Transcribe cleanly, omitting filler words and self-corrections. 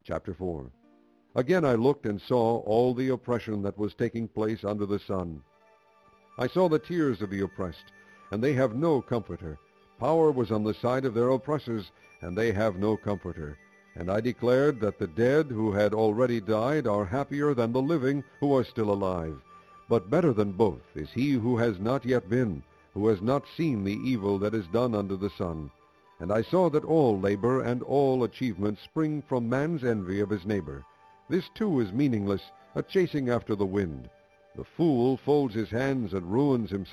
Chapter 4. Again I looked and saw all the oppression that was taking place under the sun. I saw the tears of the oppressed, and they have no comforter. Power was on the side of their oppressors, and they have no comforter. And I declared that the dead who had already died are happier than the living who are still alive. But better than both is he who has not yet been, who has not seen the evil that is done under the sun. And I saw that all labor and all achievement spring from man's envy of his neighbor. This too is meaningless, a chasing after the wind. The fool folds his hands and ruins himself.